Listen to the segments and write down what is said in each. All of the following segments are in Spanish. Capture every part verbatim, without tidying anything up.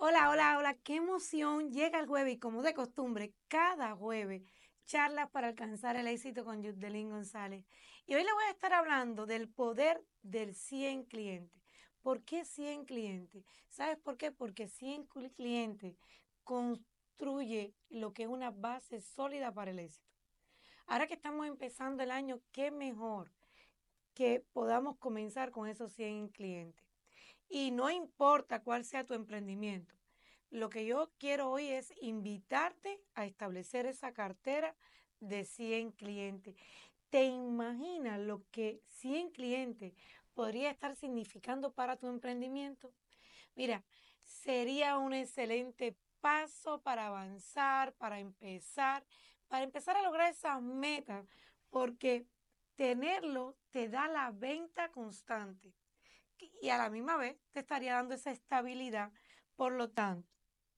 Hola, hola, hola, qué emoción. Llega el jueves y como de costumbre, cada jueves, charlas para alcanzar el éxito con Yudelín González. Y hoy le voy a estar hablando del poder del cien clientes. ¿Por qué cien clientes? ¿Sabes por qué? Porque cien cli- clientes construye lo que es una base sólida para el éxito. Ahora que estamos empezando el año, qué mejor que podamos comenzar con esos cien clientes. Y no importa cuál sea tu emprendimiento. Lo que yo quiero hoy es invitarte a establecer esa cartera de cien clientes. ¿Te imaginas lo que cien clientes podría estar significando para tu emprendimiento? Mira, sería un excelente paso para avanzar, para empezar, para empezar a lograr esas metas, porque tenerlo te da la venta constante y a la misma vez te estaría dando esa estabilidad. Por lo tanto,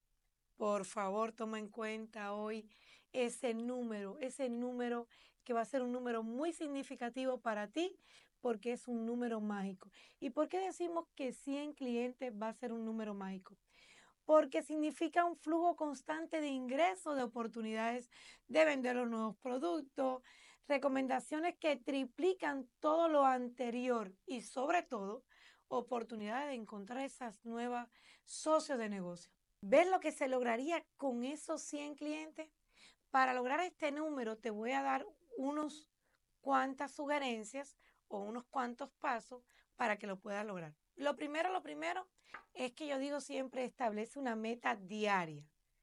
por favor, toma en cuenta hoy ese número, ese número que va a ser un número muy significativo para ti porque es un número mágico. ¿Y por qué decimos que cien clientes va a ser un número mágico? Porque significa un flujo constante de ingresos, de oportunidades de vender los nuevos productos, recomendaciones que triplican todo lo anterior y sobre todo oportunidades de encontrar esas nuevas socios de negocio. ¿Ves lo que se lograría con esos cien clientes? Para lograr este número te voy a dar unos cuantas sugerencias o unos cuantos pasos para que lo puedas lograr. Lo primero, lo primero es que yo digo siempre establece una meta diaria,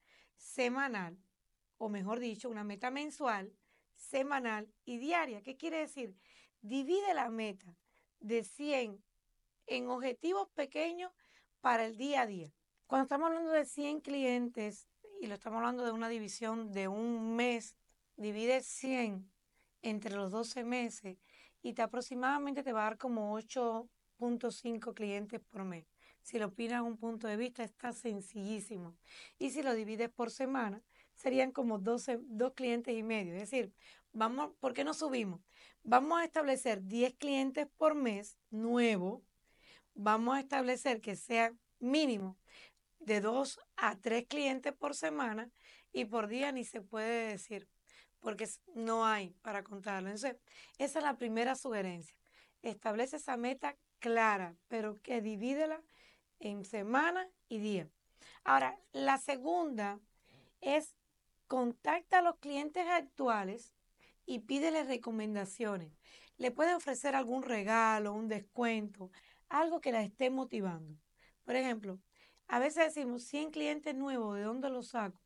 semanal, o mejor dicho, una meta mensual, semanal y diaria. ¿Qué quiere decir? Divide la meta de cien en objetivos pequeños para el día a día. Cuando estamos hablando de cien clientes y lo estamos hablando de una división de un mes, divide cien entre los doce meses y te aproximadamente te va a dar como ocho punto cinco clientes por mes. Si lo opinas un punto de vista, está sencillísimo. Y si lo divides por semana, serían como doce, dos clientes y medio. Es decir, vamos, ¿por qué no subimos? Vamos a establecer diez clientes por mes nuevo. Vamos a establecer que sea mínimo de dos a tres clientes por semana y por día ni se puede decir, porque no hay para contarlo. Entonces, esa es la primera sugerencia. Establece esa meta clara, pero que divídela en semana y día. Ahora, la segunda es contacta a los clientes actuales y pídele recomendaciones. Le puede ofrecer algún regalo, un descuento, algo que la esté motivando. Por ejemplo, a veces decimos cien clientes nuevos, ¿de dónde los saco?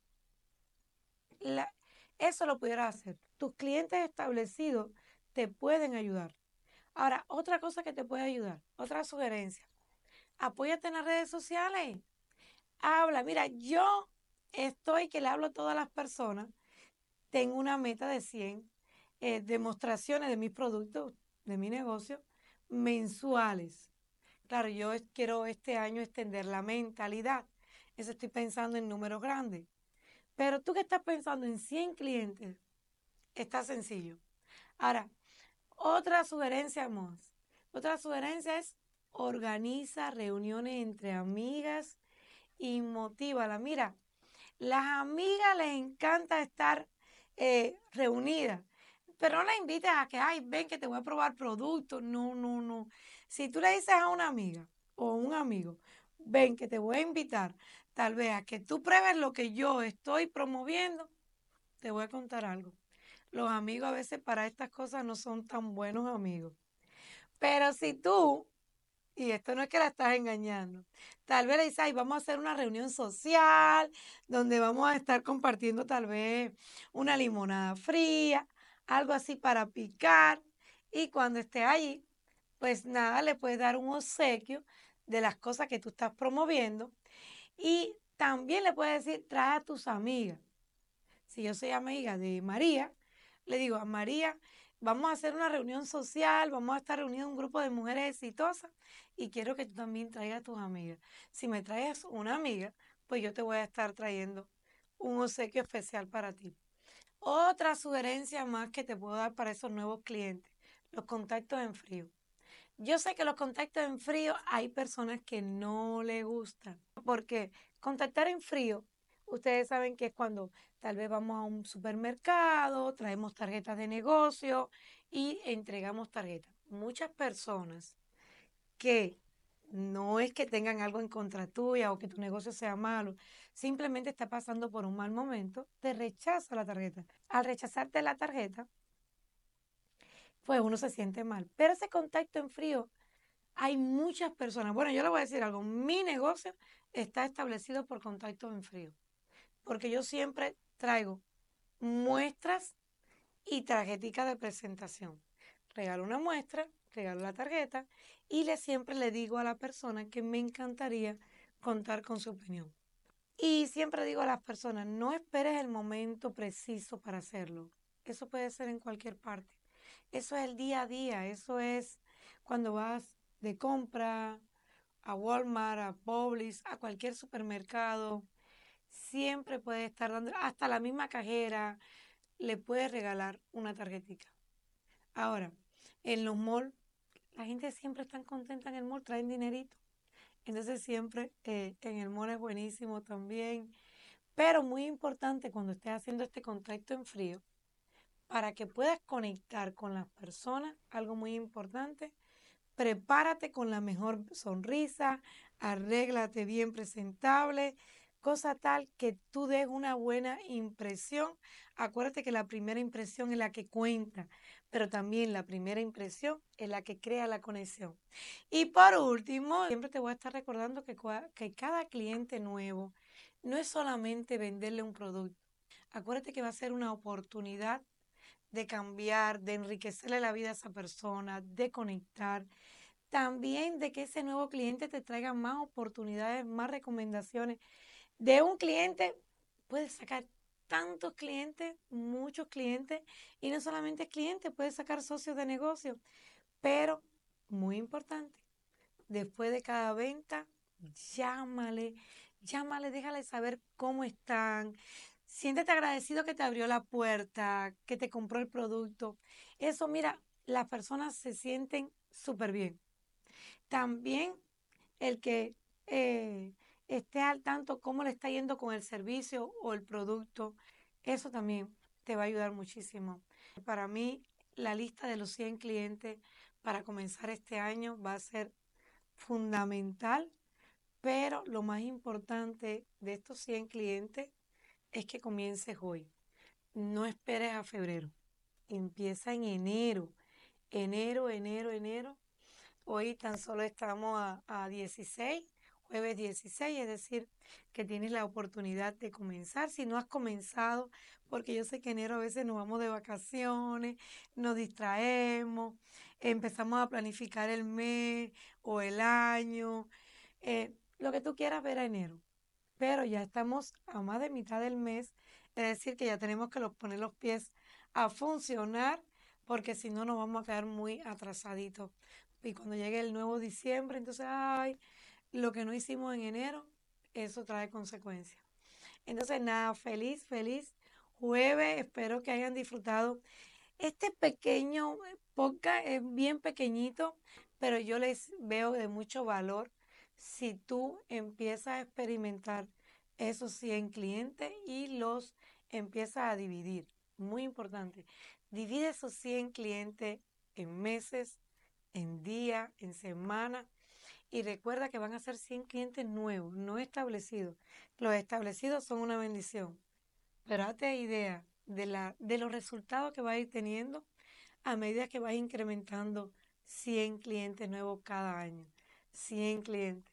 La- eso lo pudieras hacer. Tus clientes establecidos te pueden ayudar. Ahora, otra cosa que te puede ayudar, otra sugerencia, apóyate en las redes sociales. Habla, mira, yo estoy que le hablo a todas las personas, tengo una meta de cien eh, demostraciones de mis productos, de mi negocio, mensuales. Claro, yo es- quiero este año extender la mentalidad. Eso estoy pensando en números grandes. Pero tú que estás pensando en cien clientes, está sencillo. Ahora, otra sugerencia más. Otra sugerencia es organiza reuniones entre amigas y motívala. Mira, las amigas les encanta estar eh, reunidas, pero no las invites a que, ay, ven que te voy a probar productos. No, no, no. Si tú le dices a una amiga o un amigo, ven que te voy a invitar, tal vez a que tú pruebes lo que yo estoy promoviendo, te voy a contar algo. Los amigos a veces para estas cosas no son tan buenos amigos. Pero si tú y esto no es que la estás engañando. Tal vez le dices, ay, vamos a hacer una reunión social donde vamos a estar compartiendo tal vez una limonada fría, algo así para picar. Y cuando esté allí, pues nada, le puedes dar un obsequio de las cosas que tú estás promoviendo. Y también le puedes decir, trae a tus amigas. Si yo soy amiga de María, le digo a María, vamos a hacer una reunión social, vamos a estar reunidos un grupo de mujeres exitosas y quiero que tú también traigas a tus amigas. Si me traes una amiga, pues yo te voy a estar trayendo un obsequio especial para ti. Otra sugerencia más que te puedo dar para esos nuevos clientes, los contactos en frío. Yo sé que los contactos en frío hay personas que no le gustan porque Contactar en frío, ustedes saben que es cuando tal vez vamos a un supermercado, traemos tarjetas de negocio y entregamos tarjetas. Muchas personas que no es que tengan algo en contra tuya o que tu negocio sea malo, simplemente está pasando por un mal momento, te rechaza la tarjeta. Al rechazarte la tarjeta, pues uno se siente mal. Pero ese contacto en frío, hay muchas personas. Bueno, yo le voy a decir algo. Mi negocio está establecido por contacto en frío, porque yo siempre traigo muestras y tarjetica de presentación. Regalo una muestra, regalo la tarjeta y le siempre le digo a la persona que me encantaría contar con su opinión. Y siempre digo a las personas, no esperes el momento preciso para hacerlo. Eso puede ser en cualquier parte. Eso es el día a día, eso es cuando vas de compra a Walmart, a Publix, a cualquier supermercado. Siempre puedes estar dando, hasta la misma cajera, le puedes regalar una tarjetita. Ahora, en los malls, la gente siempre está contenta en el mall, traen dinerito. Entonces siempre eh, en el mall es buenísimo también. Pero muy importante cuando estés haciendo este contacto en frío, para que puedas conectar con las personas, algo muy importante, prepárate con la mejor sonrisa, arréglate bien presentable, cosa tal que tú des una buena impresión. Acuérdate que la primera impresión es la que cuenta, pero también la primera impresión es la que crea la conexión. Y por último, siempre te voy a estar recordando que, que cada cliente nuevo no es solamente venderle un producto. Acuérdate que va a ser una oportunidad de cambiar, de enriquecerle la vida a esa persona, de conectar. También de que ese nuevo cliente te traiga más oportunidades, más recomendaciones. De un cliente puedes sacar tantos clientes, muchos clientes, y no solamente clientes, puedes sacar socios de negocio. Pero, muy importante, después de cada venta, llámale, llámale, déjale saber cómo están. Siéntete agradecido que te abrió la puerta, que te compró el producto. Eso, mira, las personas se sienten súper bien. También el que eh, esté al tanto cómo le está yendo con el servicio o el producto, eso también te va a ayudar muchísimo. Para mí, la lista de los cien clientes para comenzar este año va a ser fundamental, pero lo más importante de estos cien clientes es que comiences hoy. No esperes a febrero, empieza en enero, enero, enero, enero. Hoy tan solo estamos a, a dieciséis, jueves dieciséis, es decir, que tienes la oportunidad de comenzar. Si no has comenzado, porque yo sé que enero a veces nos vamos de vacaciones, nos distraemos, empezamos a planificar el mes o el año, eh, lo que tú quieras ver a enero. Pero ya estamos a más de mitad del mes, es decir, que ya tenemos que los, poner los pies a funcionar, porque si no nos vamos a quedar muy atrasaditos. Y cuando llegue el nuevo diciembre, entonces, ay, lo que no hicimos en enero, eso trae consecuencias. Entonces, nada, feliz, feliz jueves. Espero que hayan disfrutado. Este pequeño podcast es bien pequeñito, pero yo les veo de mucho valor si tú empiezas a experimentar esos cien clientes y los empiezas a dividir. Muy importante. Divide esos cien clientes en meses, en días, en semanas. Y recuerda que van a ser cien clientes nuevos, no establecidos. Los establecidos son una bendición. Pero hazte idea de, la, de los resultados que vas a ir teniendo a medida que vas incrementando cien clientes nuevos cada año. cien clientes.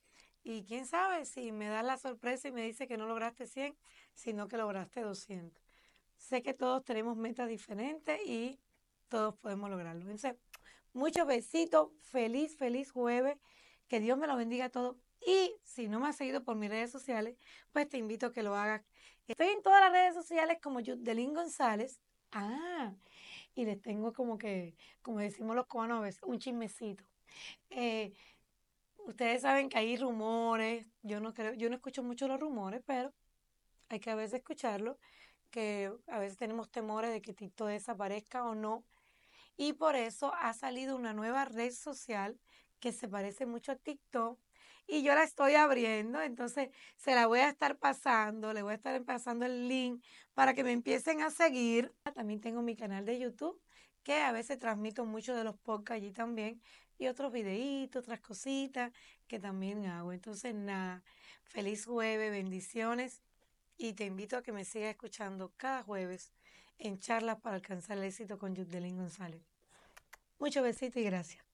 Y quién sabe si me da la sorpresa y me dice que no lograste cien, sino que lograste doscientos. Sé que todos tenemos metas diferentes y todos podemos lograrlo. Entonces, muchos besitos. Feliz, feliz jueves. Que Dios me lo bendiga a todos. Y si no me has seguido por mis redes sociales, pues te invito a que lo hagas. Estoy en todas las redes sociales como Yudelín González. Ah, y les tengo como que, como decimos los cubanos a veces, un chismecito. Eh, ustedes saben que hay rumores. Yo no creo, yo no escucho mucho los rumores, pero hay que a veces escucharlo, que a veces tenemos temores de que TikTok desaparezca o no. Y por eso ha salido una nueva red social que se parece mucho a TikTok y yo la estoy abriendo, entonces se la voy a estar pasando, le voy a estar pasando el link para que me empiecen a seguir. También tengo mi canal de YouTube, que a veces transmito mucho de los podcasts allí también, y otros videitos, otras cositas que también hago. Entonces, nada, feliz jueves, bendiciones, y te invito a que me sigas escuchando cada jueves en charlas para alcanzar el éxito con Yudelín González. Muchos besitos y gracias.